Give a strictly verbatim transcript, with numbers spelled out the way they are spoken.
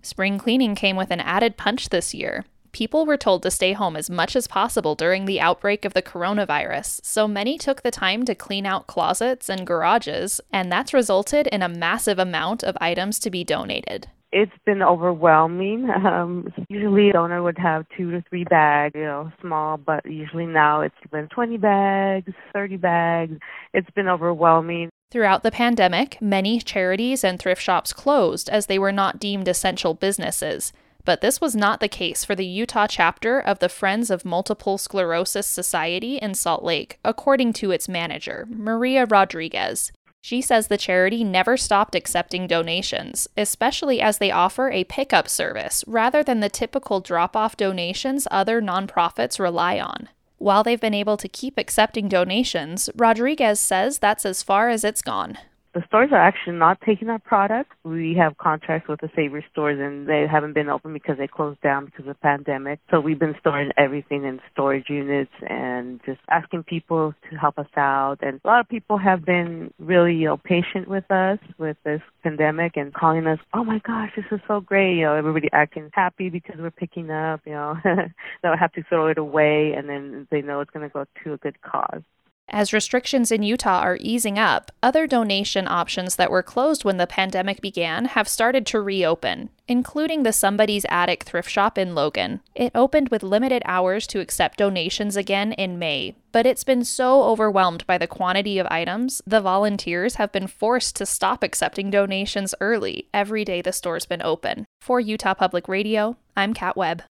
Spring cleaning came with an added punch this year. People were told to stay home as much as possible during the outbreak of the coronavirus, so many took the time to clean out closets and garages, and that's resulted in a massive amount of items to be donated. It's been overwhelming. Um, usually, a donor would have two to three bags, you know, small, but usually now it's been twenty bags, thirty bags. It's been overwhelming. Throughout the pandemic, many charities and thrift shops closed as they were not deemed essential businesses. But this was not the case for the Utah chapter of the Friends of Multiple Sclerosis Society in Salt Lake, according to its manager, Maria Rodriguez. She says the charity never stopped accepting donations, especially as they offer a pickup service rather than the typical drop-off donations other nonprofits rely on. While they've been able to keep accepting donations, Rodriguez says that's as far as it's gone. The stores are actually not taking our product. We have contracts with the Savers stores, and they haven't been open because they closed down because of the pandemic. So we've been storing everything in storage units and just asking people to help us out. And a lot of people have been really, you know, patient with us with this pandemic and calling us, oh my gosh, this is so great. You know, everybody acting happy because we're picking up, you know. They don't have to throw it away, and then they know it's going to go to a good cause. As restrictions in Utah are easing up, other donation options that were closed when the pandemic began have started to reopen, including the Somebody's Attic thrift shop in Logan. It opened with limited hours to accept donations again in May, but it's been so overwhelmed by the quantity of items, the volunteers have been forced to stop accepting donations early every day the store's been open. For Utah Public Radio, I'm Kat Webb.